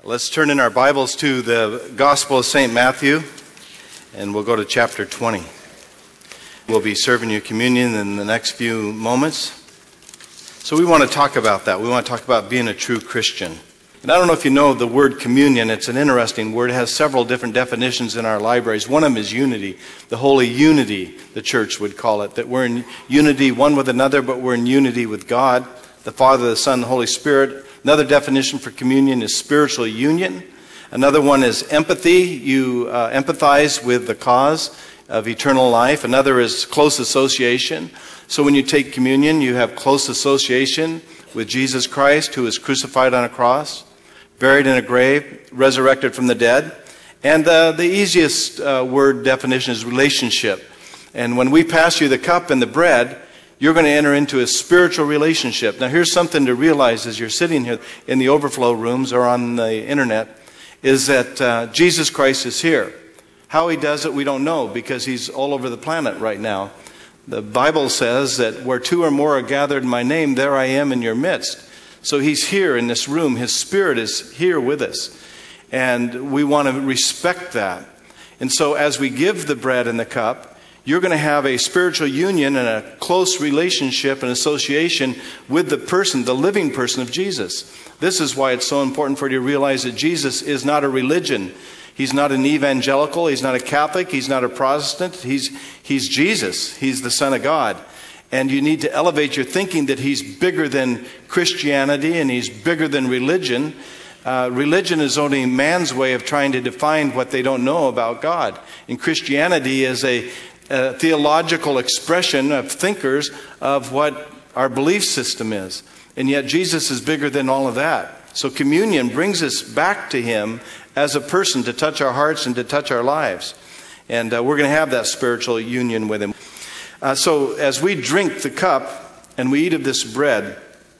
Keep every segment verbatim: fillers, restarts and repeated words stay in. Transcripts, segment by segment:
Let's turn in our Bibles to the Gospel of Saint Matthew, and we'll go to chapter twenty. We'll be serving you communion in the next few moments. So we want to talk about that. We want to talk about being a true Christian. And I don't know if you know the word communion. It's an interesting word. It has several different definitions in our libraries. One of them is unity, the holy unity, the church would call it, that we're in unity one with another, but we're in unity with God, the Father, the Son, the Holy Spirit. Another definition for communion is spiritual union. Another one is empathy. You uh, empathize with the cause of eternal life. Another is close association. So when you take communion, you have close association with Jesus Christ, who was crucified on a cross, buried in a grave, resurrected from the dead. And uh, the easiest uh, word definition is relationship. And when we pass you the cup and the bread, you're going to enter into a spiritual relationship. Now, here's something to realize as you're sitting here in the overflow rooms or on the internet, is that uh, Jesus Christ is here. How he does it, we don't know, because he's all over the planet right now. The Bible says that where two or more are gathered in my name, there I am in your midst. So he's here in this room. His Spirit is here with us. And we want to respect that. And so as we give the bread and the cup, you're going to have a spiritual union and a close relationship and association with the person, the living person of Jesus. This is why it's so important for you to realize that Jesus is not a religion. He's not an evangelical. He's not a Catholic. He's not a Protestant. He's, he's Jesus. He's the Son of God. And you need to elevate your thinking that he's bigger than Christianity and he's bigger than religion. Uh, religion is only man's way of trying to define what they don't know about God. And Christianity is a A theological expression of thinkers of what our belief system is. And yet Jesus is bigger than all of that. So communion brings us back to him as a person to touch our hearts and to touch our lives. And uh, we're going to have that spiritual union with him. Uh, so as we drink the cup and we eat of this bread,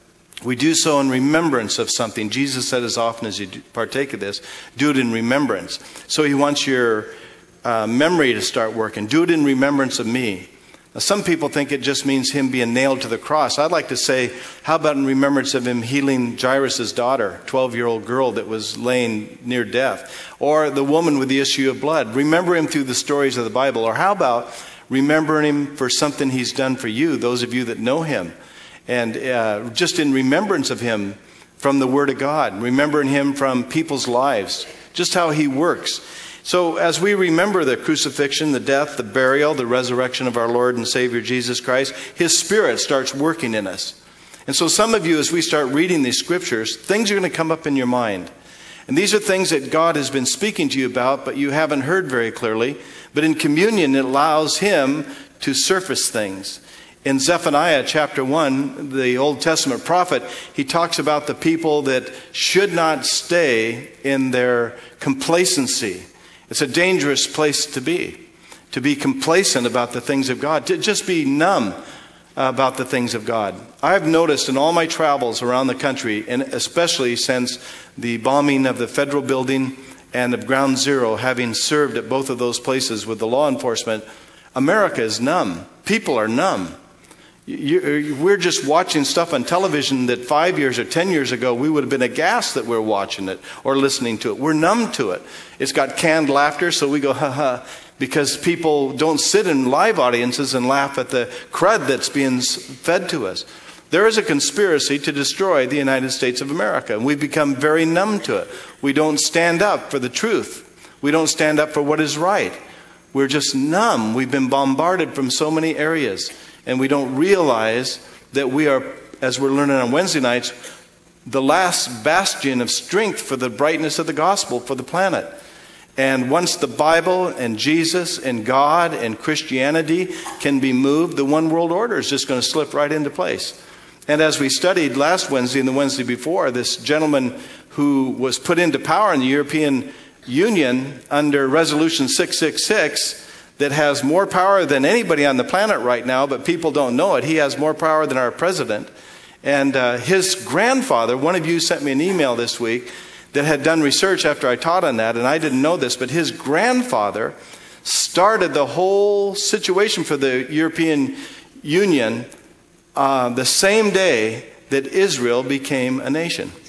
we do so in remembrance of something. Jesus said as often as you partake of this, do it in remembrance. So he wants your Uh, memory to start working. Do it in remembrance of me. Now, some people think it just means him being nailed to the cross. I'd like to say, how about in remembrance of him healing Jairus' daughter, twelve-year-old girl that was laying near death? Or the woman with the issue of blood. Remember him through the stories of the Bible. Or how about remembering him for something he's done for you, those of you that know him? And uh, just in remembrance of him from the Word of God. Remembering him from people's lives. Just how he works. So as we remember the crucifixion, the death, the burial, the resurrection of our Lord and Savior Jesus Christ, his Spirit starts working in us. And so some of you, as we start reading these scriptures, things are going to come up in your mind. And these are things that God has been speaking to you about, but you haven't heard very clearly. But in communion, it allows him to surface things. In Zephaniah chapter one, the Old Testament prophet, he talks about the people that should not stay in their complacency. It's a dangerous place to be, to be complacent about the things of God, to just be numb about the things of God. I've noticed in all my travels around the country, and especially since the bombing of the federal building and of Ground Zero, having served at both of those places with the law enforcement, America is numb. People are numb. You, we're just watching stuff on television that five years or ten years ago we would have been aghast that we're watching it or listening to it. We're numb to it. It's got canned laughter, so we go, ha ha, because people don't sit in live audiences and laugh at the crud that's being fed to us. There is a conspiracy to destroy the United States of America, and we've become very numb to it. We don't stand up for the truth. We don't stand up for what is right. We're just numb. We've been bombarded from so many areas. And we don't realize that we are, as we're learning on Wednesday nights, the last bastion of strength for the brightness of the gospel for the planet. And once the Bible and Jesus and God and Christianity can be moved, the one world order is just going to slip right into place. And as we studied last Wednesday and the Wednesday before, this gentleman who was put into power in the European Union under Resolution six six six, that has more power than anybody on the planet right now, but people don't know it. He has more power than our president. And uh, his grandfather, one of you sent me an email this week that had done research after I taught on that, and I didn't know this, but his grandfather started the whole situation for the European Union uh, the same day that Israel became a nation.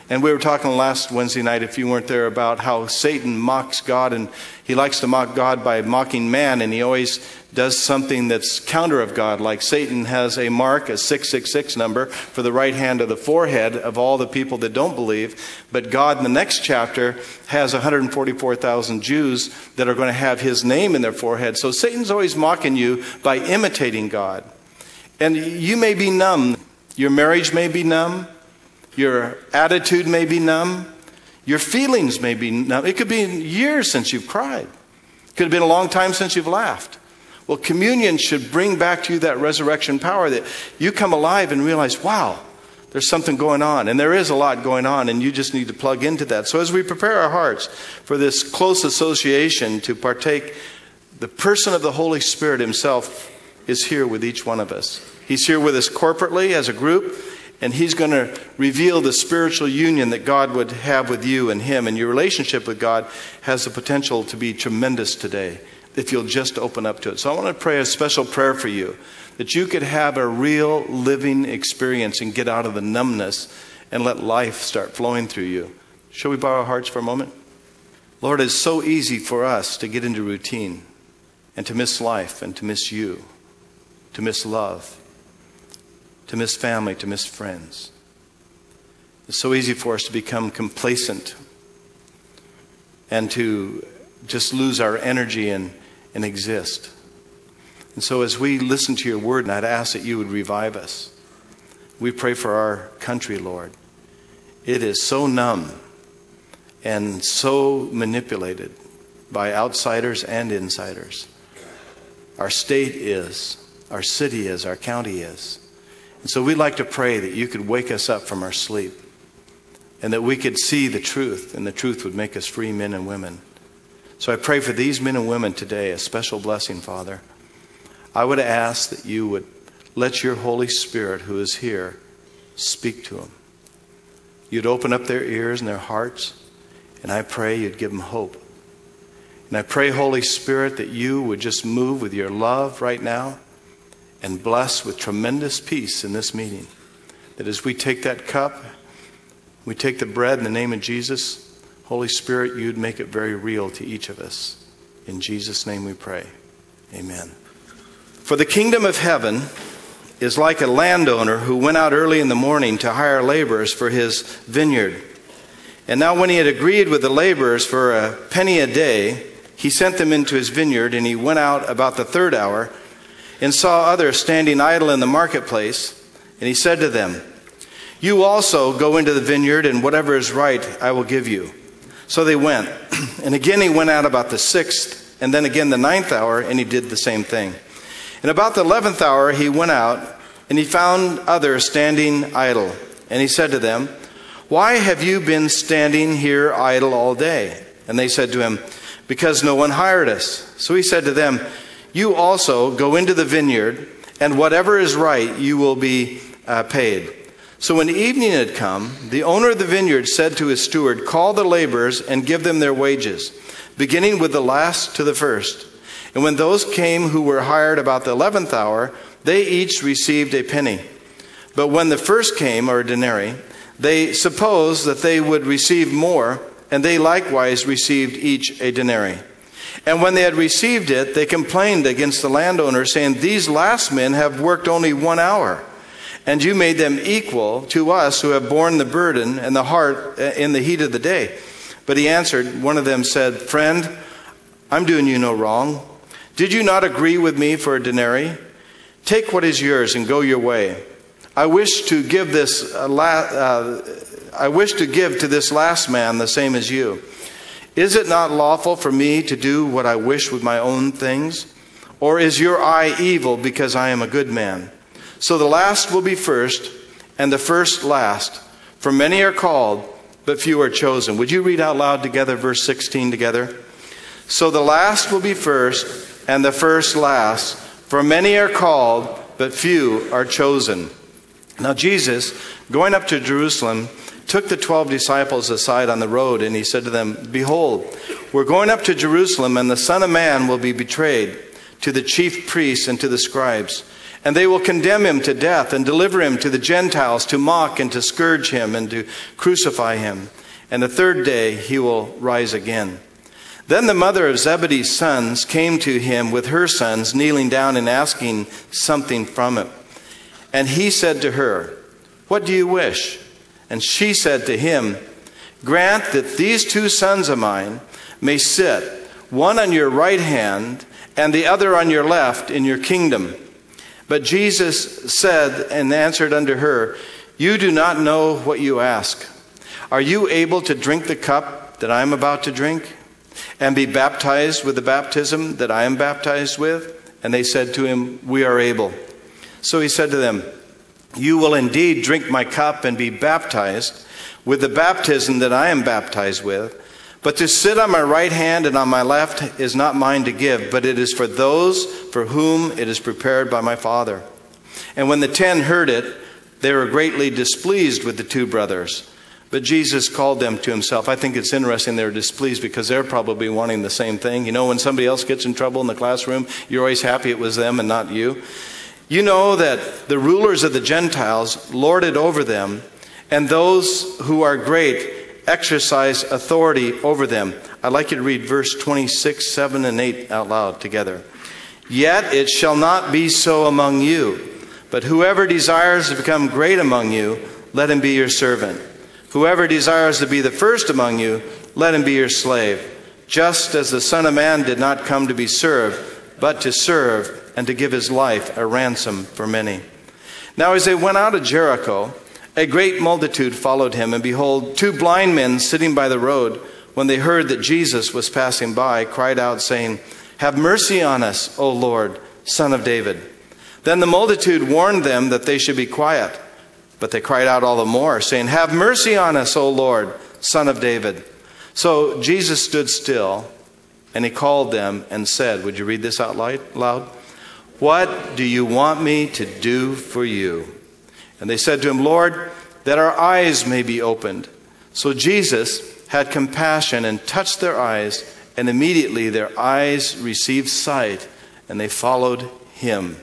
And we were talking last Wednesday night, if you weren't there, about how Satan mocks God, and he likes to mock God by mocking man, and he always does something that's counter of God. Like Satan has a mark, a six six six number, for the right hand of the forehead of all the people that don't believe. But God, in the next chapter, has one hundred forty-four thousand Jews that are going to have his name in their forehead. So Satan's always mocking you by imitating God. And you may be numb. Your marriage may be numb. Your attitude may be numb. Your feelings may be numb. It could be years since you've cried. It could have been a long time since you've laughed. Well, communion should bring back to you that resurrection power that you come alive and realize, wow, there's something going on. And there is a lot going on, and you just need to plug into that. So as we prepare our hearts for this close association to partake, the person of the Holy Spirit himself is here with each one of us. He's here with us corporately as a group. And he's going to reveal the spiritual union that God would have with you and him. And your relationship with God has the potential to be tremendous today if you'll just open up to it. So I want to pray a special prayer for you, that you could have a real living experience and get out of the numbness and let life start flowing through you. Shall we bow our hearts for a moment? Lord, it's so easy for us to get into routine and to miss life and to miss you, to miss love, to miss family, to miss friends. It's so easy for us to become complacent and to just lose our energy and, and exist. And so as we listen to your word, and I'd ask that you would revive us. We pray for our country, Lord. It is so numb and so manipulated by outsiders and insiders. Our state is, our city is, our county is. And so we'd like to pray that you could wake us up from our sleep and that we could see the truth, and the truth would make us free men and women. So I pray for these men and women today, a special blessing, Father. I would ask that you would let your Holy Spirit who is here speak to them. You'd open up their ears and their hearts, and I pray you'd give them hope. And I pray, Holy Spirit, that you would just move with your love right now and bless with tremendous peace in this meeting. That as we take that cup, we take the bread in the name of Jesus, Holy Spirit, you'd make it very real to each of us. In Jesus' name we pray. Amen. For the kingdom of heaven is like a landowner who went out early in the morning to hire laborers for his vineyard. And now when he had agreed with the laborers for a penny a day, he sent them into his vineyard, and he went out about the third hour and saw others standing idle in the marketplace. And he said to them, "You also go into the vineyard, and whatever is right I will give you." So they went. And again he went out about the sixth, and then again the ninth hour, and he did the same thing. And about the eleventh hour he went out, and he found others standing idle. And he said to them, "Why have you been standing here idle all day?" And they said to him, "Because no one hired us." So he said to them, "You also go into the vineyard, and whatever is right you will be uh, paid." So when evening had come, the owner of the vineyard said to his steward, "Call the laborers and give them their wages, beginning with the last to the first." And when those came who were hired about the eleventh hour, they each received a penny. But when the first came, or a denarii, they supposed that they would receive more, and they likewise received each a denarii. And when they had received it, they complained against the landowner, saying, "These last men have worked only one hour, and you made them equal to us who have borne the burden and the heart in the heat of the day." But he answered, one of them said, "Friend, I'm doing you no wrong. Did you not agree with me for a denarii? Take what is yours and go your way. I wish to give this uh, la- uh, I wish to give to this last man the same as you. Is it not lawful for me to do what I wish with my own things? Or is your eye evil because I am a good man? So the last will be first, and the first last. For many are called, but few are chosen." Would you read out loud together verse sixteen together? "So the last will be first, and the first last. For many are called, but few are chosen." Now Jesus, going up to Jerusalem, took the twelve disciples aside on the road, and he said to them, "Behold, we're going up to Jerusalem, and the Son of Man will be betrayed to the chief priests and to the scribes. And they will condemn him to death and deliver him to the Gentiles to mock and to scourge him and to crucify him. And the third day he will rise again." Then the mother of Zebedee's sons came to him with her sons, kneeling down and asking something from him. And he said to her, "What do you wish?" And she said to him, "Grant that these two sons of mine may sit, one on your right hand and the other on your left in your kingdom." But Jesus said and answered unto her, "You do not know what you ask. Are you able to drink the cup that I am about to drink, and be baptized with the baptism that I am baptized with?" And they said to him, "We are able." So he said to them, "You will indeed drink my cup and be baptized with the baptism that I am baptized with. But to sit on my right hand and on my left is not mine to give, but it is for those for whom it is prepared by my Father." And when the ten heard it, they were greatly displeased with the two brothers. But Jesus called them to himself. I think it's interesting they're displeased because they're probably wanting the same thing. You know, when somebody else gets in trouble in the classroom, you're always happy it was them and not you. You know that the rulers of the Gentiles lord it over them, and those who are great exercise authority over them. I'd like you to read verse twenty-six, seven, and eight out loud together. "Yet it shall not be so among you, but whoever desires to become great among you, let him be your servant. Whoever desires to be the first among you, let him be your slave. Just as the Son of Man did not come to be served, but to serve and to give his life a ransom for many." Now as they went out of Jericho, a great multitude followed him, and behold, two blind men sitting by the road, when they heard that Jesus was passing by, cried out, saying, "Have mercy on us, O Lord, Son of David." Then the multitude warned them that they should be quiet. But they cried out all the more, saying, "Have mercy on us, O Lord, Son of David." So Jesus stood still, and he called them and said, would you read this out loud? "What do you want me to do for you?" And they said to him, "Lord, that our eyes may be opened." So Jesus had compassion and touched their eyes, and immediately their eyes received sight, and they followed him.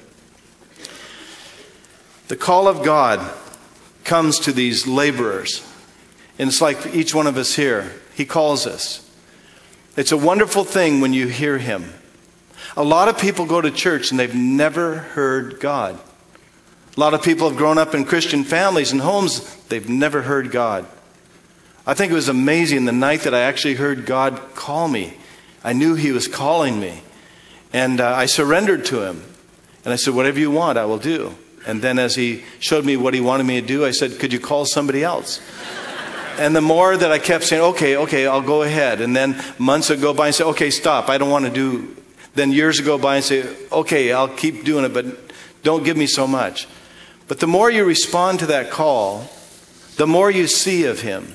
The call of God comes to these laborers, and it's like each one of us here. He calls us. It's a wonderful thing when you hear him. A lot of people go to church and they've never heard God. A lot of people have grown up in Christian families and homes. They've never heard God. I think it was amazing the night that I actually heard God call me. I knew he was calling me. And uh, I surrendered to him. And I said, "Whatever you want, I will do." And then as he showed me what he wanted me to do, I said, "Could you call somebody else?" And the more that I kept saying, okay, okay, I'll go ahead. And then months would go by and say, "Okay, stop. I don't want to do." Then years would go by and say, "Okay, I'll keep doing it, but don't give me so much." But the more you respond to that call, the more you see of him.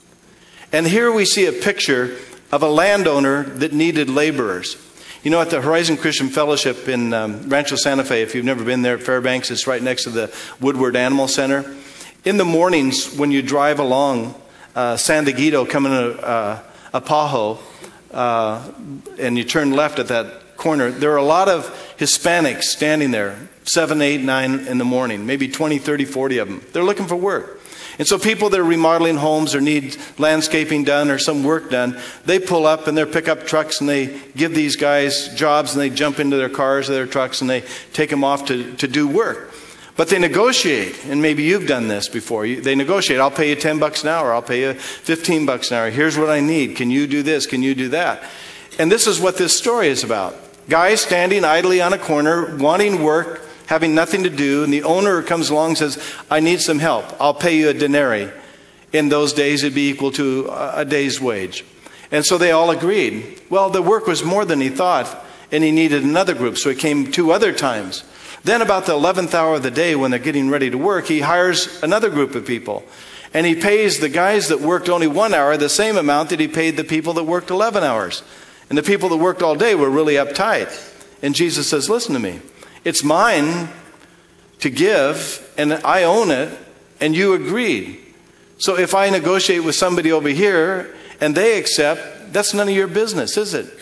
And here we see a picture of a landowner that needed laborers. You know, at the Horizon Christian Fellowship in um, Rancho Santa Fe, if you've never been there at Fairbanks, it's right next to the Woodward Animal Center. In the mornings when you drive along uh, San Diego coming to uh, Apajo, uh, and you turn left at that corner, there are a lot of Hispanics standing there, seven, eight, nine in the morning, maybe twenty, thirty, forty of them. They're looking for work. And so people that are remodeling homes or need landscaping done or some work done, they pull up in their pickup trucks and they give these guys jobs, and they jump into their cars or their trucks and they take them off to, to do work. But they negotiate, and maybe you've done this before. You, they negotiate. "I'll pay you ten bucks an hour. I'll pay you fifteen bucks an hour. Here's what I need. Can you do this? Can you do that?" And this is what this story is about. Guys standing idly on a corner, wanting work, having nothing to do, and the owner comes along and says, "I need some help. I'll pay you a denarii." In those days, it'd be equal to a day's wage. And so they all agreed. Well, the work was more than he thought, and he needed another group, so he came two other times. Then about the eleventh hour of the day, when they're getting ready to work, he hires another group of people. And he pays the guys that worked only one hour the same amount that he paid the people that worked eleven hours. And the people that worked all day were really uptight. And Jesus says, "Listen to me. It's mine to give, and I own it, and you agreed. So if I negotiate with somebody over here and they accept, that's none of your business, is it?"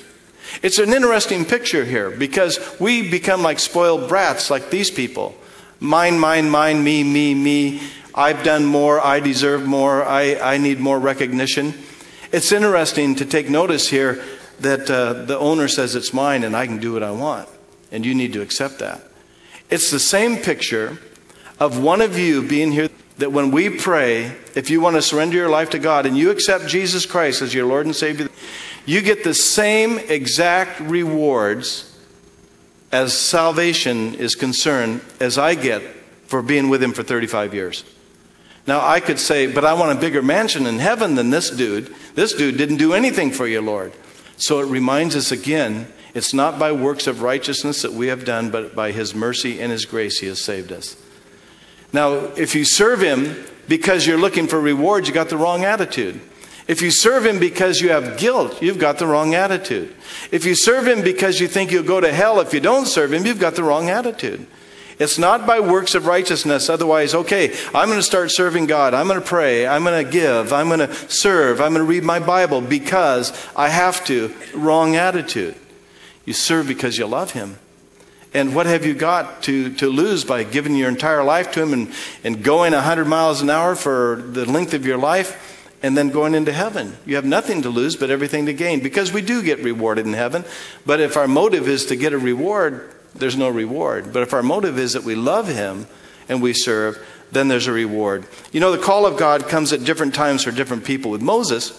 It's an interesting picture here because we become like spoiled brats like these people. Mine, mine, mine, me, me, me. I've done more. I deserve more. I, I need more recognition. It's interesting to take notice here that uh, the owner says it's mine and I can do what I want. And you need to accept that. It's the same picture of one of you being here, that when we pray, if you want to surrender your life to God and you accept Jesus Christ as your Lord and Savior, you get the same exact rewards as salvation is concerned as I get for being with Him for thirty-five years. Now I could say, but I want a bigger mansion in heaven than this dude. This dude didn't do anything for you, Lord. So it reminds us again, it's not by works of righteousness that we have done, but by His mercy and His grace He has saved us. Now, if you serve Him because you're looking for rewards, you got the wrong attitude. If you serve Him because you have guilt, you've got the wrong attitude. If you serve Him because you think you'll go to hell if you don't serve Him, you've got the wrong attitude. It's not by works of righteousness. Otherwise, okay, I'm going to start serving God. I'm going to pray. I'm going to give. I'm going to serve. I'm going to read my Bible because I have to. Wrong attitude. You serve because you love Him. And what have you got to, to lose by giving your entire life to Him and, and going one hundred miles an hour for the length of your life and then going into heaven? You have nothing to lose but everything to gain, because we do get rewarded in heaven. But if our motive is to get a reward, there's no reward. But if our motive is that we love Him and we serve, then there's a reward. You know, the call of God comes at different times for different people. With Moses,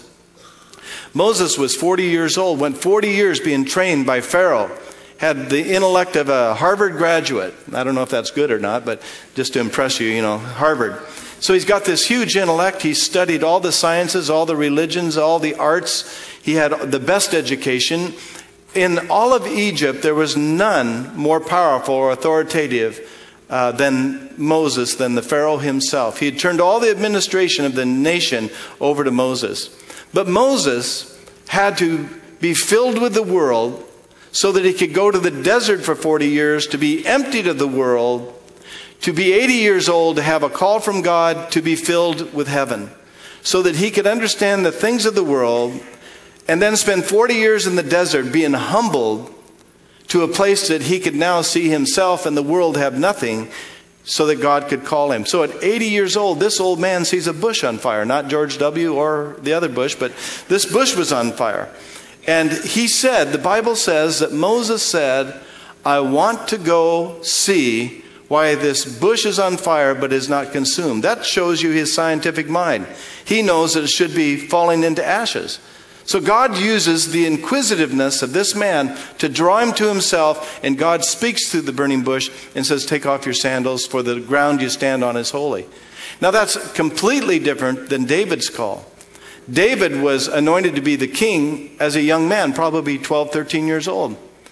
Moses was forty years old, went forty years being trained by Pharaoh. Had the intellect of a Harvard graduate. I don't know if that's good or not, but just to impress you, you know, Harvard. So he's got this huge intellect. He studied all the sciences, all the religions, all the arts. He had the best education. In all of Egypt, there was none more powerful or authoritative uh, than Moses, than the Pharaoh himself. He had turned all the administration of the nation over to Moses. But Moses had to be filled with the world so that he could go to the desert for forty years, to be emptied of the world, to be eighty years old, to have a call from God, to be filled with heaven, so that he could understand the things of the world, and then spend forty years in the desert being humbled to a place that he could now see himself and the world have nothing, so that God could call him. So at eighty years old, this old man sees a bush on fire. Not George W. or the other bush, but this bush was on fire. And he said, the Bible says that Moses said, I want to go see why this bush is on fire but is not consumed. That shows you his scientific mind. He knows that it should be falling into ashes. So God uses the inquisitiveness of this man to draw him to Himself, and God speaks through the burning bush and says, take off your sandals, for the ground you stand on is holy. Now that's completely different than David's call. David was anointed to be the king as a young man, probably twelve, thirteen years old.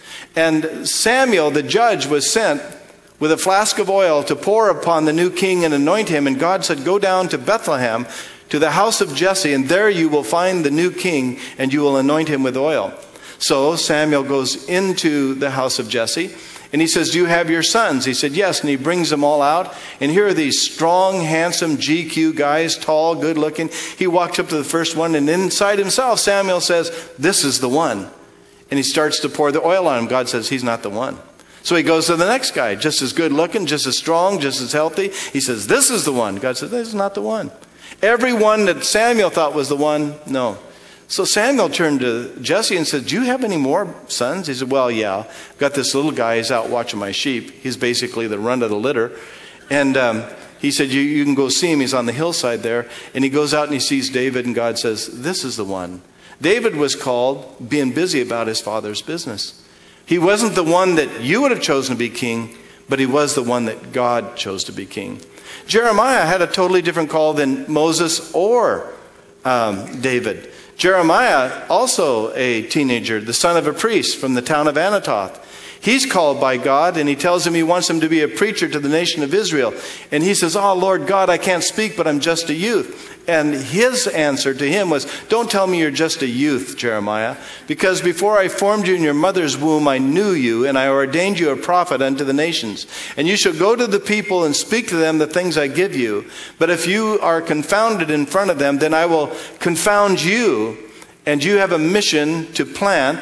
And Samuel, the judge, was sent with a flask of oil to pour upon the new king and anoint him. And God said, go down to Bethlehem, to the house of Jesse, and there you will find the new king, and you will anoint him with oil. So Samuel goes into the house of Jesse, and he says, do you have your sons? He said, yes. And he brings them all out. And here are these strong, handsome G Q guys, tall, good looking. He walks up to the first one, and inside himself, Samuel says, this is the one. And he starts to pour the oil on him. God says, he's not the one. So he goes to the next guy, just as good looking, just as strong, just as healthy. He says, this is the one. God says, this is not the one. Every one that Samuel thought was the one, no. So Samuel turned to Jesse and said, do you have any more sons? He said, well, yeah. I've got this little guy. He's out watching my sheep. He's basically the runt of the litter. And um, he said, you, you can go see him. He's on the hillside there. And he goes out and he sees David, and God says, this is the one. David was called being busy about his father's business. He wasn't the one that you would have chosen to be king, but he was the one that God chose to be king. Jeremiah had a totally different call than Moses or um, David. Jeremiah, also a teenager, the son of a priest from the town of Anathoth. He's called by God, and he tells him he wants him to be a preacher to the nation of Israel. And he says, oh, Lord God, I can't speak, but I'm just a youth. And his answer to him was, don't tell me you're just a youth, Jeremiah, because before I formed you in your mother's womb, I knew you, and I ordained you a prophet unto the nations. And you shall go to the people and speak to them the things I give you. But if you are confounded in front of them, then I will confound you, and you have a mission to plant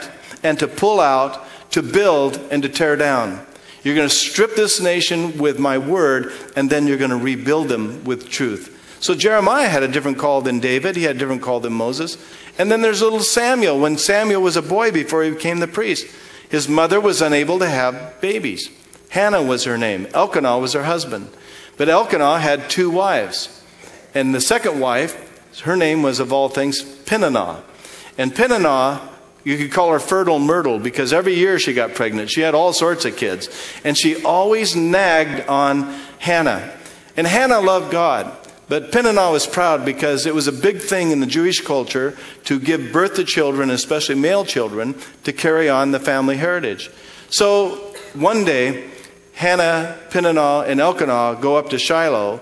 and to pull out, to build and to tear down. You're going to strip this nation with my word, and then you're going to rebuild them with truth. So Jeremiah had a different call than David. He had a different call than Moses. And then there's little Samuel. When Samuel was a boy before he became the priest, his mother was unable to have babies. Hannah was her name. Elkanah was her husband. But Elkanah had two wives. And the second wife, her name was, of all things, Peninnah. And Peninnah, you could call her Fertile Myrtle, because every year she got pregnant. She had all sorts of kids. And she always nagged on Hannah. And Hannah loved God. But Peninnah was proud because it was a big thing in the Jewish culture to give birth to children, especially male children, to carry on the family heritage. So one day, Hannah, Peninnah, and Elkanah go up to Shiloh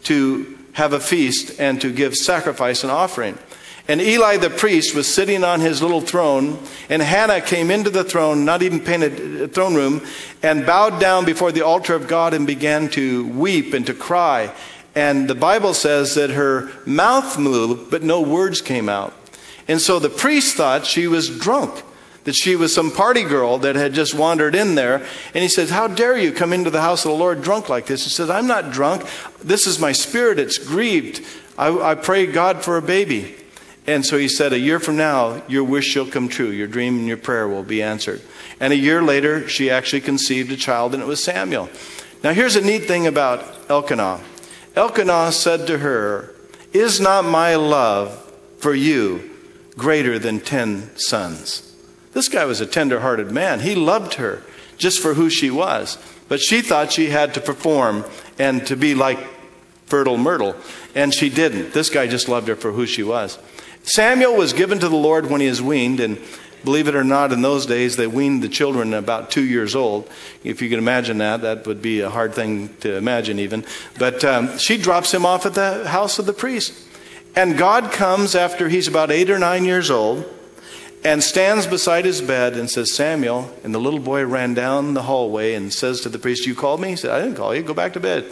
to have a feast and to give sacrifice and offering. And Eli the priest was sitting on his little throne, and Hannah came into the throne, not even painted throne room, and bowed down before the altar of God and began to weep and to cry. And the Bible says that her mouth moved, but no words came out. And so the priest thought she was drunk, that she was some party girl that had just wandered in there. And he said, "How dare you come into the house of the Lord drunk like this?" He said, "I'm not drunk. This is my spirit. It's grieved. I, I pray God for a baby." And so he said, "A year from now, your wish shall come true. Your dream and your prayer will be answered." And a year later, she actually conceived a child, and it was Samuel. Now here's a neat thing about Elkanah. Elkanah said to her, "Is not my love for you greater than ten sons?" This guy was a tender-hearted man. He loved her just for who she was. But she thought she had to perform and to be like Fertile Myrtle. And she didn't. This guy just loved her for who she was. Samuel was given to the Lord when he was weaned. And believe it or not, in those days, they weaned the children about two years old. If you can imagine that, that would be a hard thing to imagine even. But um, she drops him off at the house of the priest. And God comes after he's about eight or nine years old and stands beside his bed and says, "Samuel." And the little boy ran down the hallway and says to the priest, "You called me?" He said, "I didn't call you. Go back to bed."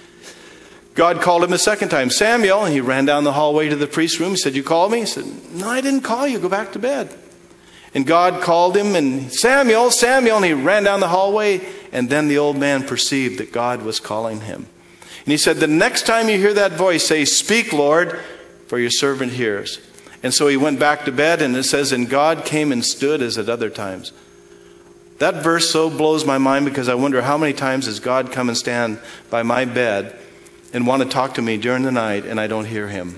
God called him a second time, "Samuel." And he ran down the hallway to the priest's room. He said, "You called me?" He said, "No, I didn't call you. Go back to bed." And God called him, and "Samuel, Samuel." And he ran down the hallway. And then the old man perceived that God was calling him. And he said, "The next time you hear that voice, say, 'Speak, Lord, for your servant hears.'" And so he went back to bed, and it says, "And God came and stood as at other times." That verse so blows my mind, because I wonder how many times has God come and stand by my bed and want to talk to me during the night, and I don't hear him.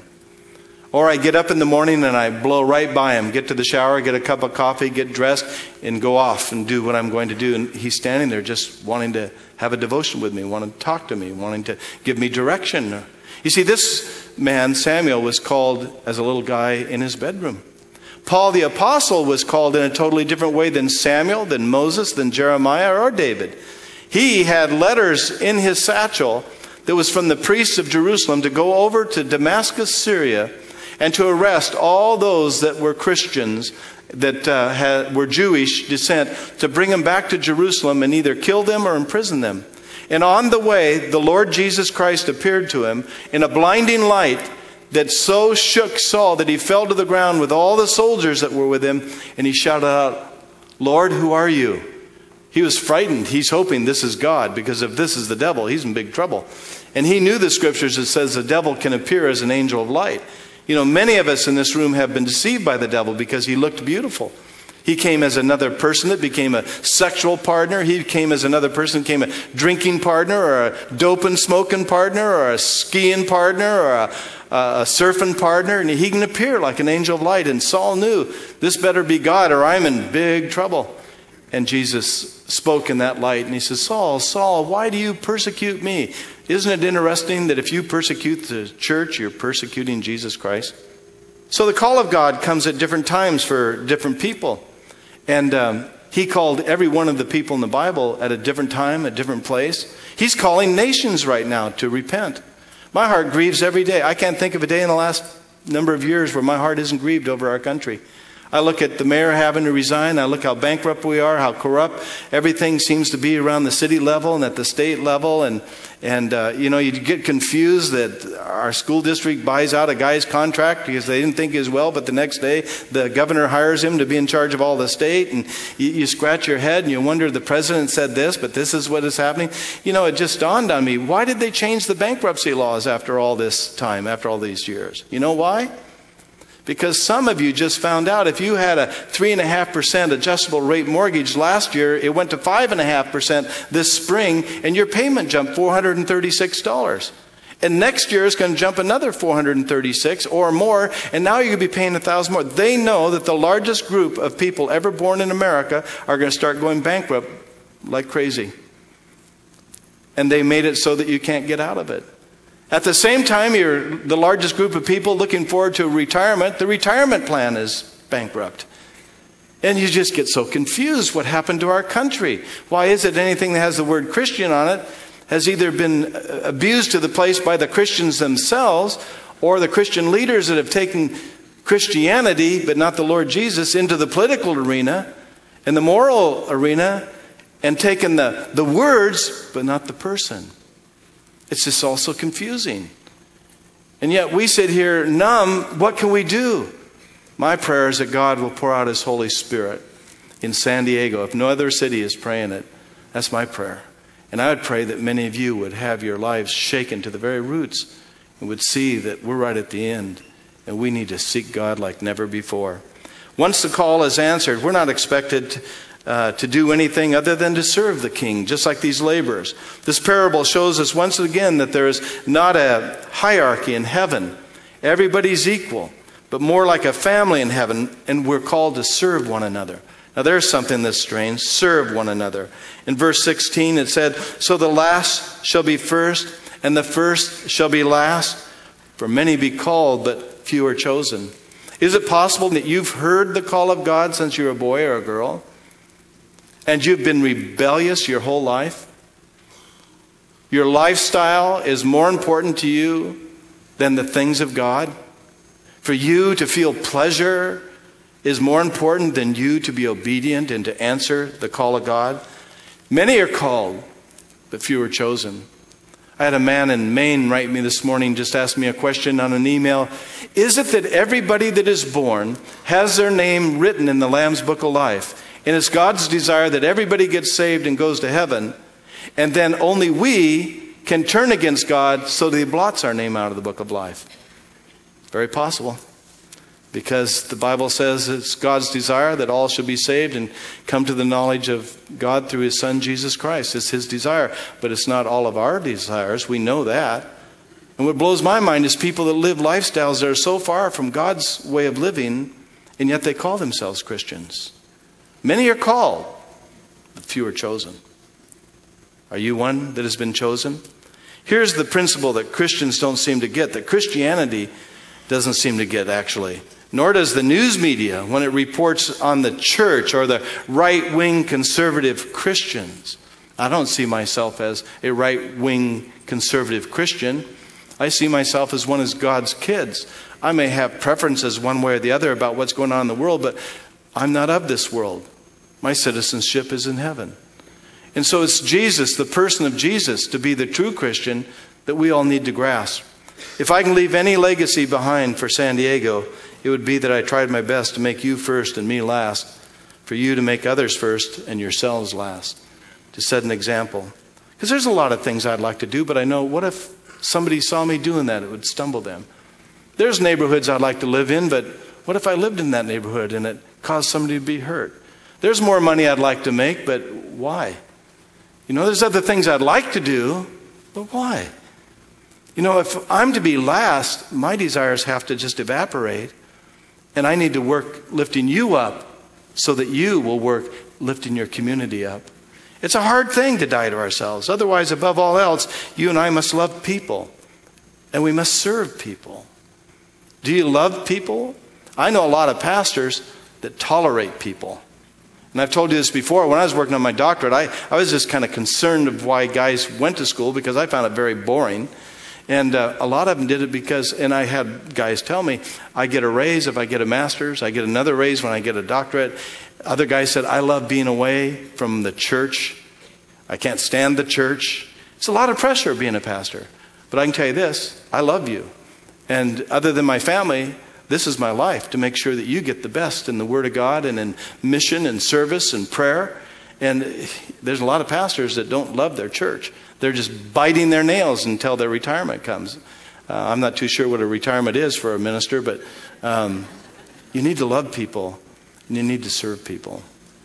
Or I get up in the morning and I blow right by him, get to the shower, get a cup of coffee, get dressed, and go off and do what I'm going to do. And he's standing there just wanting to have a devotion with me, wanting to talk to me, wanting to give me direction. You see, this man, Samuel, was called as a little guy in his bedroom. Paul the apostle was called in a totally different way than Samuel, than Moses, than Jeremiah, or David. He had letters in his satchel that was from the priests of Jerusalem to go over to Damascus, Syria, and to arrest all those that were Christians, that uh, had, were Jewish descent, to bring them back to Jerusalem and either kill them or imprison them. And on the way, the Lord Jesus Christ appeared to him in a blinding light that so shook Saul that he fell to the ground with all the soldiers that were with him. And he shouted out, "Lord, who are you?" He was frightened. He's hoping this is God, because if this is the devil, he's in big trouble. And he knew the scriptures that says the devil can appear as an angel of light. You know, many of us in this room have been deceived by the devil because he looked beautiful. He came as another person that became a sexual partner. He came as another person, became a drinking partner, or a dope and smoking partner, or a skiing partner, or a, a surfing partner. And he can appear like an angel of light. And Saul knew, this better be God or I'm in big trouble. And Jesus spoke in that light, and he says, "Saul, Saul, why do you persecute me?" Isn't it interesting that if you persecute the church, you're persecuting Jesus Christ? So the call of God comes at different times for different people. And um, he called every one of the people in the Bible at a different time, a different place. He's calling nations right now to repent. My heart grieves every day. I can't think of a day in the last number of years where my heart isn't grieved over our country. I look at the mayor having to resign. I look how bankrupt we are, how corrupt everything seems to be around the city level and at the state level. And, and uh, you know, you get confused that our school district buys out a guy's contract because they didn't think he was well, but the next day the governor hires him to be in charge of all the state. And you, you scratch your head and you wonder, the president said this, but this is what is happening. You know, it just dawned on me, why did they change the bankruptcy laws after all this time, after all these years? You know why? Because some of you just found out if you had a three point five percent adjustable rate mortgage last year, it went to five point five percent this spring, and your payment jumped four hundred thirty-six dollars. And next year it's going to jump another four hundred thirty-six dollars or more, and now you're going to be paying one thousand dollars more. They know that the largest group of people ever born in America are going to start going bankrupt like crazy. And they made it so that you can't get out of it. At the same time, you're the largest group of people looking forward to retirement. The retirement plan is bankrupt. And you just get so confused. What happened to our country? Why is it anything that has the word Christian on it has either been abused to the place by the Christians themselves or the Christian leaders that have taken Christianity, but not the Lord Jesus, into the political arena and the moral arena and taken the, the words, but not the person. It's just also confusing. And yet we sit here numb. What can we do? My prayer is that God will pour out His Holy Spirit in San Diego. If no other city is praying it, that's my prayer. And I would pray that many of you would have your lives shaken to the very roots and would see that we're right at the end and we need to seek God like never before. Once the call is answered, we're not expected to Uh, to do anything other than to serve the King, just like these laborers. This parable shows us once again that there is not a hierarchy in heaven. Everybody's equal, but more like a family in heaven, and we're called to serve one another. Now there's something that's strange. Serve one another. In verse sixteen it said, "So the last shall be first, and the first shall be last. For many be called, but few are chosen." Is it possible that you've heard the call of God since you're a boy or a girl? And you've been rebellious your whole life? Your lifestyle is more important to you than the things of God? For you to feel pleasure is more important than you to be obedient and to answer the call of God? Many are called, but few are chosen. I had a man in Maine write me this morning, just asked me a question on an email. Is it that everybody that is born has their name written in the Lamb's Book of Life? And it's God's desire that everybody gets saved and goes to heaven. And then only we can turn against God so that He blots our name out of the book of life. Very possible. Because the Bible says it's God's desire that all should be saved and come to the knowledge of God through His Son, Jesus Christ. It's His desire. But it's not all of our desires. We know that. And what blows my mind is people that live lifestyles that are so far from God's way of living, and yet they call themselves Christians. Many are called, but few are chosen. Are you one that has been chosen? Here's the principle that Christians don't seem to get, that Christianity doesn't seem to get actually. Nor does the news media when it reports on the church or the right-wing conservative Christians. I don't see myself as a right-wing conservative Christian. I see myself as one of God's kids. I may have preferences one way or the other about what's going on in the world, but I'm not of this world. My citizenship is in heaven. And so it's Jesus, the person of Jesus, to be the true Christian that we all need to grasp. If I can leave any legacy behind for San Diego, it would be that I tried my best to make you first and me last, for you to make others first and yourselves last, to set an example. Because there's a lot of things I'd like to do, but I know, what if somebody saw me doing that? It would stumble them. There's neighborhoods I'd like to live in, but what if I lived in that neighborhood and it caused somebody to be hurt? There's more money I'd like to make, but why? You know, there's other things I'd like to do, but why? You know, if I'm to be last, my desires have to just evaporate, and I need to work lifting you up so that you will work lifting your community up. It's a hard thing to die to ourselves. Otherwise, above all else, you and I must love people, and we must serve people. Do you love people? I know a lot of pastors that tolerate people. And I've told you this before. When I was working on my doctorate, I, I was just kind of concerned of why guys went to school because I found it very boring. And uh, a lot of them did it because, and I had guys tell me, I get a raise if I get a master's. I get another raise when I get a doctorate. Other guys said, I love being away from the church. I can't stand the church. It's a lot of pressure being a pastor. But I can tell you this, I love you. And other than my family, this is my life, to make sure that you get the best in the Word of God and in mission and service and prayer. And there's a lot of pastors that don't love their church. They're just biting their nails until their retirement comes. Uh, I'm not too sure what a retirement is for a minister, but um, you need to love people and you need to serve people.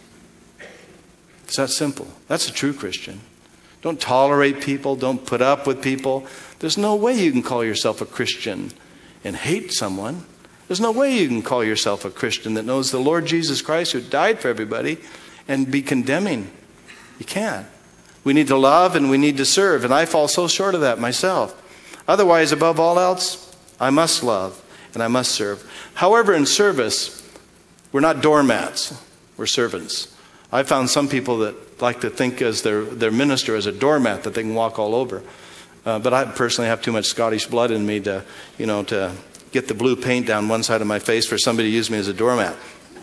It's that simple. That's a true Christian. Don't tolerate people. Don't put up with people. There's no way you can call yourself a Christian and hate someone. There's no way you can call yourself a Christian that knows the Lord Jesus Christ who died for everybody and be condemning. You can't. We need to love and we need to serve. And I fall so short of that myself. Otherwise, above all else, I must love and I must serve. However, in service, we're not doormats. We're servants. I found some people that like to think as their, their minister as a doormat that they can walk all over. Uh, but I personally have too much Scottish blood in me to, you know, to get the blue paint down one side of my face for somebody to use me as a doormat.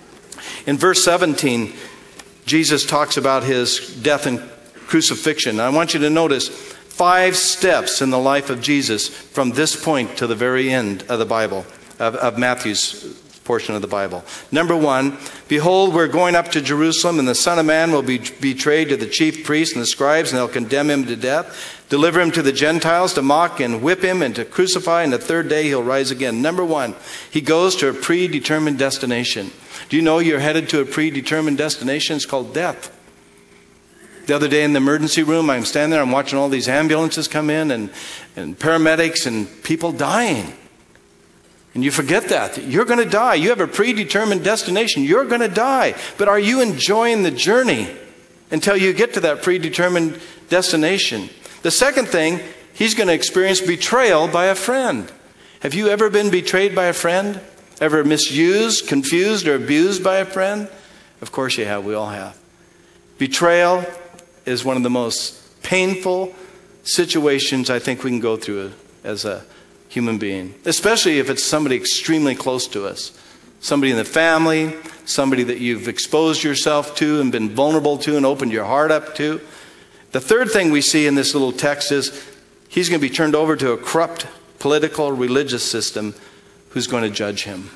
In verse seventeen, Jesus talks about his death and crucifixion. I want you to notice five steps in the life of Jesus from this point to the very end of the Bible, of, of Matthew's portion of the Bible. Number one, behold, we're going up to Jerusalem, and the Son of Man will be betrayed to the chief priests and the scribes, and they'll condemn him to death, deliver him to the Gentiles to mock and whip him and to crucify, and the third day he'll rise again. Number one, he goes to a predetermined destination. Do you know you're headed to a predetermined destination? It's called death. The other day in the emergency room, I'm standing there, I'm watching all these ambulances come in and, and paramedics and people dying. And you forget that. You're going to die. You have a predetermined destination. You're going to die. But are you enjoying the journey until you get to that predetermined destination? The second thing, he's going to experience betrayal by a friend. Have you ever been betrayed by a friend? Ever misused, confused, or abused by a friend? Of course you have. We all have. Betrayal is one of the most painful situations I think we can go through as a human being, especially if it's somebody extremely close to us. Somebody in the family, somebody that you've exposed yourself to and been vulnerable to and opened your heart up to. The third thing we see in this little text is he's going to be turned over to a corrupt political religious system who's going to judge him.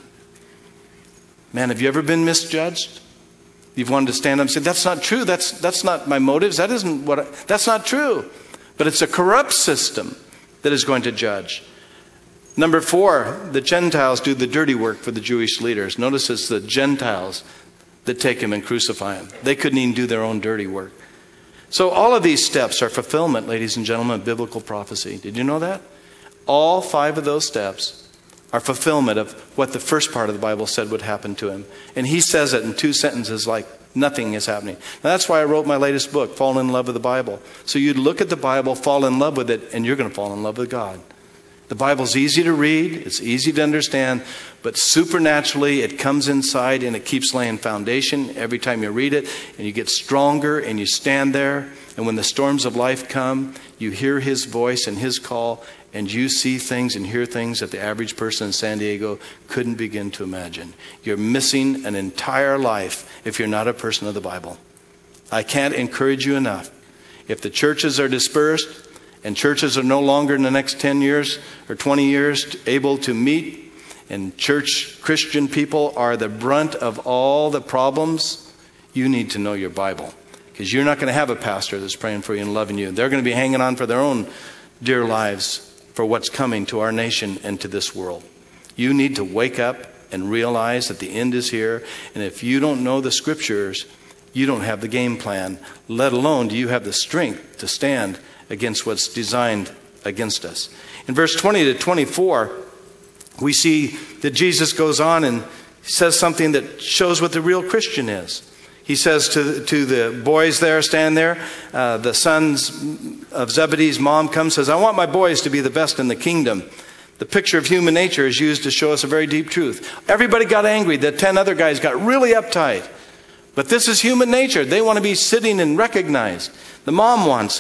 Man, have you ever been misjudged? You've wanted to stand up and say, that's not true. That's, that's not my motives. That isn't what I, that's not true. But it's a corrupt system that is going to judge. Number four, the Gentiles do the dirty work for the Jewish leaders. Notice it's the Gentiles that take him and crucify him. They couldn't even do their own dirty work. So all of these steps are fulfillment, ladies and gentlemen, of biblical prophecy. Did you know that? All five of those steps are fulfillment of what the first part of the Bible said would happen to him. And he says it in two sentences like nothing is happening. Now that's why I wrote my latest book, Fall in Love with the Bible. So you'd look at the Bible, fall in love with it, and you're going to fall in love with God. The Bible's easy to read, it's easy to understand, but supernaturally it comes inside and it keeps laying foundation every time you read it, and you get stronger and you stand there, and when the storms of life come, you hear his voice and his call, and you see things and hear things that the average person in San Diego couldn't begin to imagine. You're missing an entire life if you're not a person of the Bible. I can't encourage you enough. If the churches are dispersed, and churches are no longer in the next ten years or twenty years able to meet, and church Christian people are the brunt of all the problems, you need to know your Bible. Because you're not going to have a pastor that's praying for you and loving you. They're going to be hanging on for their own dear lives for what's coming to our nation and to this world. You need to wake up and realize that the end is here. And if you don't know the scriptures, you don't have the game plan, let alone do you have the strength to stand against what's designed against us. In verse twenty to twenty-four, we see that Jesus goes on and says something that shows what the real Christian is. He says to, to the boys there, stand there, uh, the sons of Zebedee's mom comes, says, I want my boys to be the best in the kingdom. The picture of human nature is used to show us a very deep truth. Everybody got angry. The ten other guys got really uptight. But this is human nature. They want to be sitting and recognized. The mom wants it.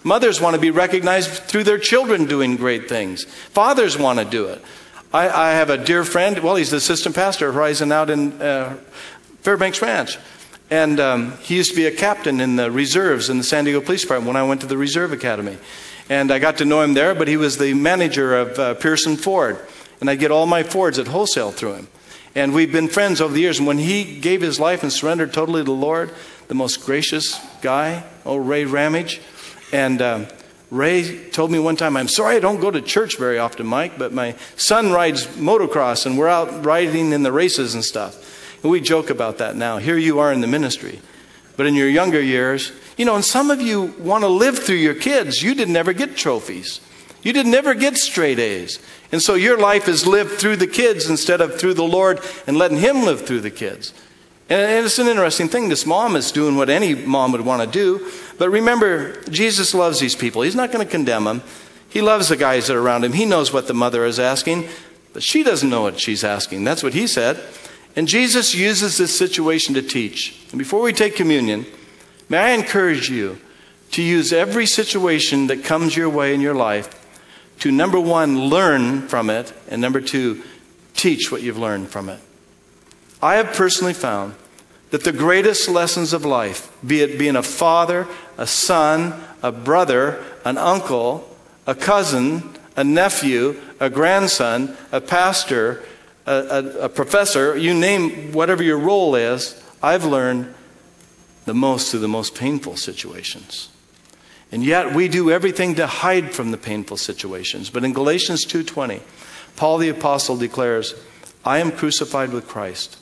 Mothers want to be recognized through their children doing great things. Fathers want to do it. I, I have a dear friend, well, he's the assistant pastor of Horizon out in uh, Fairbanks Ranch. And um, he used to be a captain in the reserves in the San Diego Police Department when I went to the Reserve Academy. And I got to know him there, but he was the manager of uh, Pearson Ford. And I get all my Fords at wholesale through him. And we've been friends over the years. And when he gave his life and surrendered totally to the Lord, the most gracious guy, old Ray Ramage. And um, Ray told me one time, I'm sorry I don't go to church very often, Mike, but my son rides motocross and we're out riding in the races and stuff. And we joke about that now. Here you are in the ministry. But in your younger years, you know, and some of you want to live through your kids. You didn't ever get trophies. You didn't ever get straight A's. And so your life is lived through the kids instead of through the Lord and letting Him live through the kids. And it's an interesting thing. This mom is doing what any mom would want to do. But remember, Jesus loves these people. He's not going to condemn them. He loves the guys that are around him. He knows what the mother is asking, but she doesn't know what she's asking. That's what he said. And Jesus uses this situation to teach. And before we take communion, may I encourage you to use every situation that comes your way in your life to, number one, learn from it, and number two, teach what you've learned from it. I have personally found that the greatest lessons of life, be it being a father, a son, a brother, an uncle, a cousin, a nephew, a grandson, a pastor, a, a, a professor, you name whatever your role is, I've learned the most through the most painful situations. And yet we do everything to hide from the painful situations. But in Galatians two twenty, Paul the Apostle declares, I am crucified with Christ.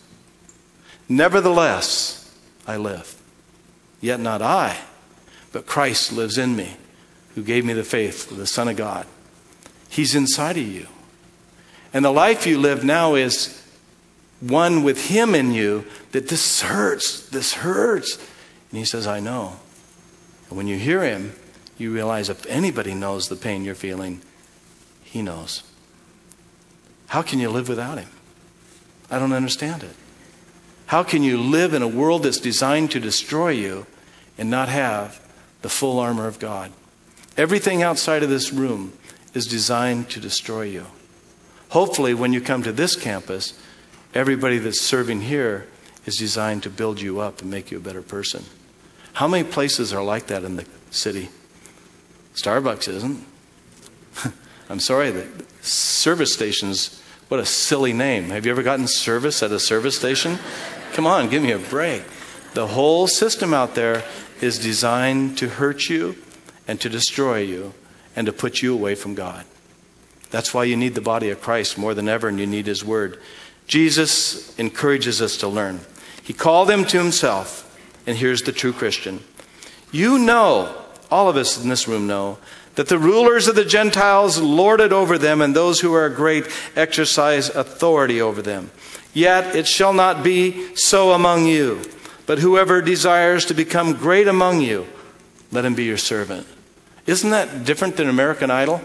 Nevertheless, I live. Yet not I, but Christ lives in me, who gave me the faith of the Son of God. He's inside of you. And the life you live now is one with Him in you, that this hurts, this hurts. And He says, I know. And when you hear Him, you realize if anybody knows the pain you're feeling, He knows. How can you live without Him? I don't understand it. How can you live in a world that's designed to destroy you and not have the full armor of God? Everything outside of this room is designed to destroy you. Hopefully, when you come to this campus, everybody that's serving here is designed to build you up and make you a better person. How many places are like that in the city? Starbucks isn't. I'm sorry, the service stations, what a silly name. Have you ever gotten service at a service station? Come on, give me a break. The whole system out there is designed to hurt you and to destroy you and to put you away from God. That's why you need the body of Christ more than ever, and you need His Word. Jesus encourages us to learn. He called them to Himself, and here's the true Christian. You know, all of us in this room know, that the rulers of the Gentiles lord it over them, and those who are great exercise authority over them. Yet it shall not be so among you. But whoever desires to become great among you, let him be your servant. Isn't that different than American Idol?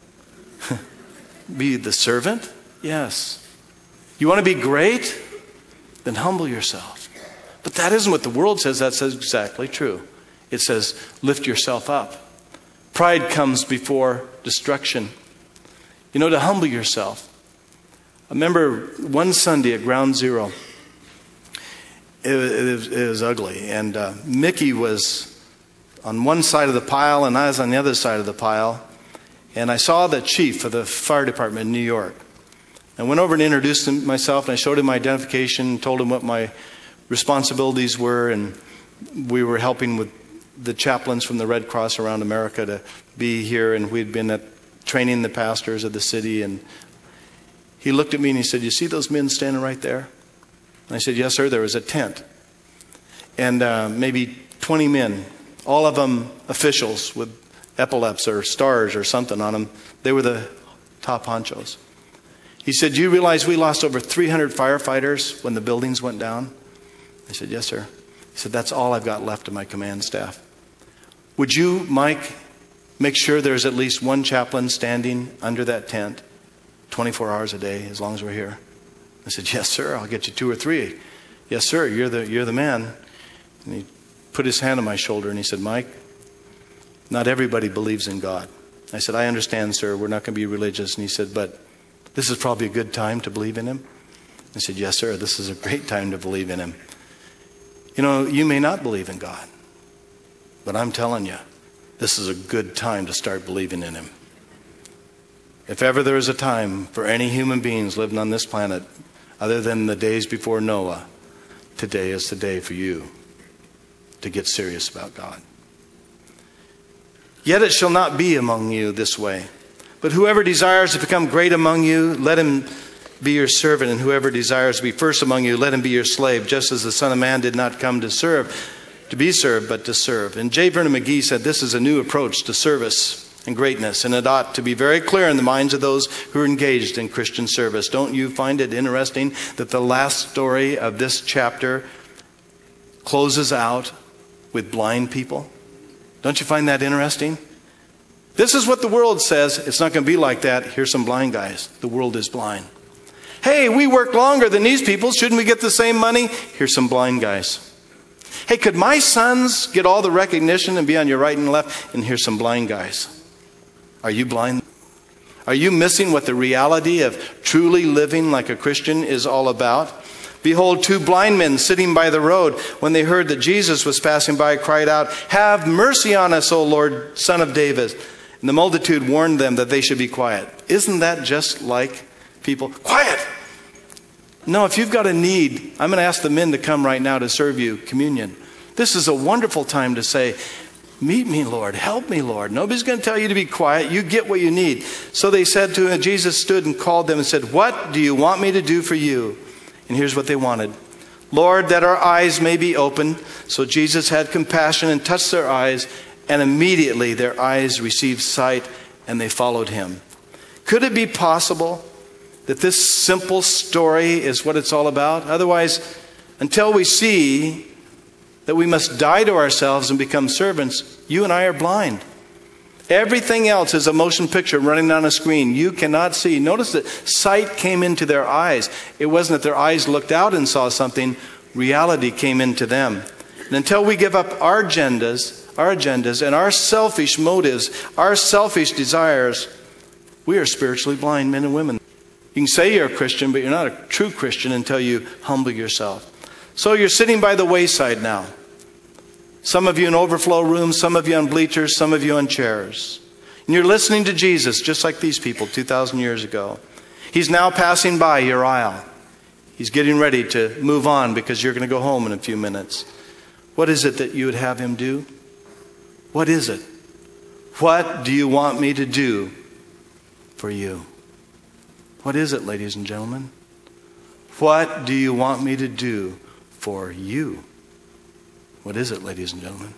Be the servant? Yes. You want to be great? Then humble yourself. But that isn't what the world says. That says exactly true. It says, lift yourself up. Pride comes before destruction. You know, to humble yourself. I remember one Sunday at Ground Zero. It, it, it was ugly. And uh, Mickey was on one side of the pile and I was on the other side of the pile. And I saw the chief of the fire department in New York. I went over and introduced him, myself, and I showed him my identification, told him what my responsibilities were, and we were helping with the chaplains from the Red Cross around America to be here, and we'd been at training the pastors of the city. And he looked at me and he said, you see those men standing right there? And I said, yes, sir. There was a tent. And uh, maybe twenty men, all of them officials with epaulets or stars or something on them. They were the top honchos. He said, do you realize we lost over three hundred firefighters when the buildings went down? I said, yes, sir. He said, that's all I've got left of my command staff. Would you, Mike, make sure there's at least one chaplain standing under that tent twenty-four hours a day as long as we're here? I said, yes, sir. I'll get you two or three. Yes, sir. You're the, you're the man. And he put his hand on my shoulder and he said, Mike, not everybody believes in God. I said, I understand, sir, we're not going to be religious. And he said, but this is probably a good time to believe in him. I said, yes, sir, this is a great time to believe in him. You know, you may not believe in God, but I'm telling you, this is a good time to start believing in him. If ever there is a time for any human beings living on this planet, other than the days before Noah, today is the day for you to get serious about God. Yet it shall not be among you this way. But whoever desires to become great among you, let him be your servant. And whoever desires to be first among you, let him be your slave. Just as the Son of Man did not come to serve, to be served, but to serve. And J. Vernon McGee said this is a new approach to service and greatness. And it ought to be very clear in the minds of those who are engaged in Christian service. Don't you find it interesting that the last story of this chapter closes out with blind people? Don't you find that interesting? This is what the world says. It's not going to be like that. Here's some blind guys. The world is blind. Hey, we work longer than these people. Shouldn't we get the same money? Here's some blind guys. Hey, could my sons get all the recognition and be on your right and left? And here's some blind guys. Are you blind? Are you missing what the reality of truly living like a Christian is all about? Behold, two blind men sitting by the road, when they heard that Jesus was passing by, cried out, "Have mercy on us, O Lord, Son of David." And the multitude warned them that they should be quiet. Isn't that just like people? Quiet! No, if you've got a need, I'm going to ask the men to come right now to serve you communion. This is a wonderful time to say, "Meet me, Lord. Help me, Lord." Nobody's going to tell you to be quiet. You get what you need. So they said to him, Jesus stood and called them and said, "What do you want me to do for you?" And here's what they wanted. "Lord, that our eyes may be opened." So Jesus had compassion and touched their eyes, and immediately their eyes received sight, and they followed him. Could it be possible that this simple story is what it's all about? Otherwise, until we see that we must die to ourselves and become servants, you and I are blind. Everything else is a motion picture running on a screen. You cannot see. Notice that sight came into their eyes. It wasn't that their eyes looked out and saw something. Reality came into them. And until we give up our agendas, our agendas and our selfish motives, our selfish desires, we are spiritually blind men and women. You can say you're a Christian, but you're not a true Christian until you humble yourself. So you're sitting by the wayside now. Some of you in overflow rooms, some of you on bleachers, some of you on chairs. And you're listening to Jesus just like these people two thousand years ago. He's now passing by your aisle. He's getting ready to move on because you're going to go home in a few minutes. What is it that you would have him do? What is it? What do you want me to do for you? What is it, ladies and gentlemen? What do you want me to do for you? What is it, ladies and gentlemen?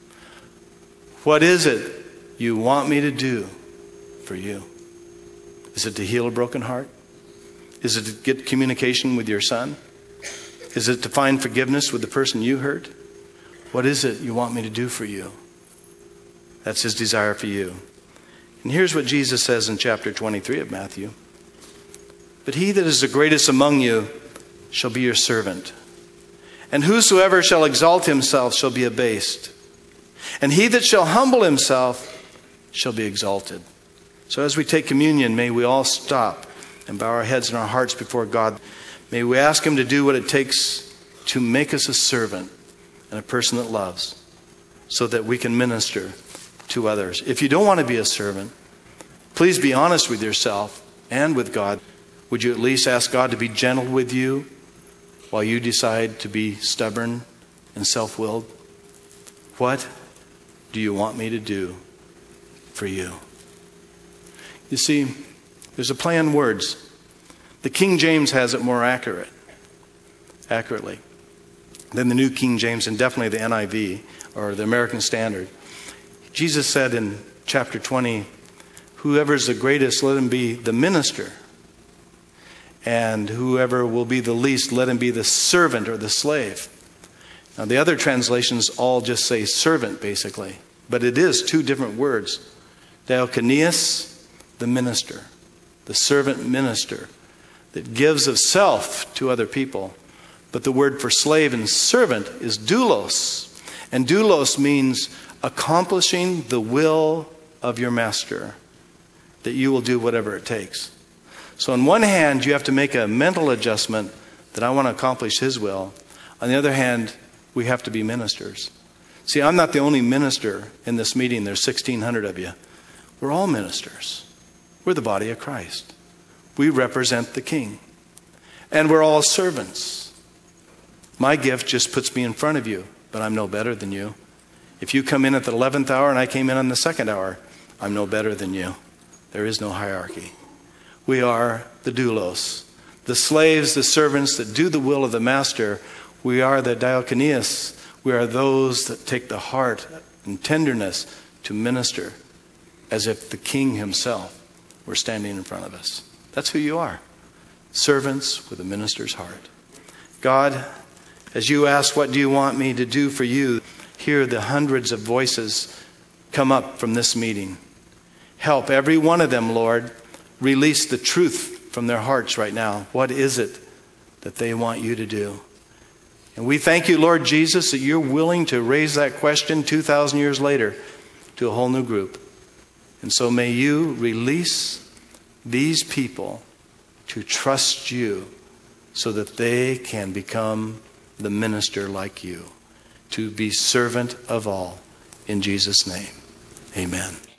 What is it you want me to do for you? Is it to heal a broken heart? Is it to get communication with your son? Is it to find forgiveness with the person you hurt? What is it you want me to do for you? That's his desire for you. And here's what Jesus says in chapter twenty-three of Matthew. "But he that is the greatest among you shall be your servant. And whosoever shall exalt himself shall be abased. And he that shall humble himself shall be exalted." So as we take communion, may we all stop and bow our heads and our hearts before God. May we ask him to do what it takes to make us a servant and a person that loves, so that we can minister to others. If you don't want to be a servant, please be honest with yourself and with God. Would you at least ask God to be gentle with you while you decide to be stubborn and self-willed? What do you want me to do for you? You see, there's a play on words. The King James has it more accurate, accurately than the New King James, and definitely the N I V or the American Standard. Jesus said in chapter twenty, "Whoever is the greatest, let him be the minister. And whoever will be the least, let him be the servant or the slave." Now the other translations all just say servant basically. But it is two different words. Diakonos, the minister. The servant minister that gives of self to other people. But the word for slave and servant is doulos. And doulos means accomplishing the will of your master, that you will do whatever it takes. So on one hand, you have to make a mental adjustment that I want to accomplish his will. On the other hand, we have to be ministers. See, I'm not the only minister in this meeting. There's sixteen hundred of you. We're all ministers. We're the body of Christ. We represent the King. And we're all servants. My gift just puts me in front of you, but I'm no better than you. If you come in at the eleventh hour and I came in on the second hour, I'm no better than you. There is no hierarchy. We are the doulos, the slaves, the servants that do the will of the master. We are the diakonias. We are those that take the heart and tenderness to minister as if the King himself were standing in front of us. That's who you are. Servants with a minister's heart. God, as you ask, what do you want me to do for you? Hear the hundreds of voices come up from this meeting. Help every one of them, Lord, release the truth from their hearts right now. What is it that they want you to do? And we thank you, Lord Jesus, that you're willing to raise that question two thousand years later to a whole new group. And so may you release these people to trust you so that they can become the minister like you, to be servant of all. In Jesus' name, amen.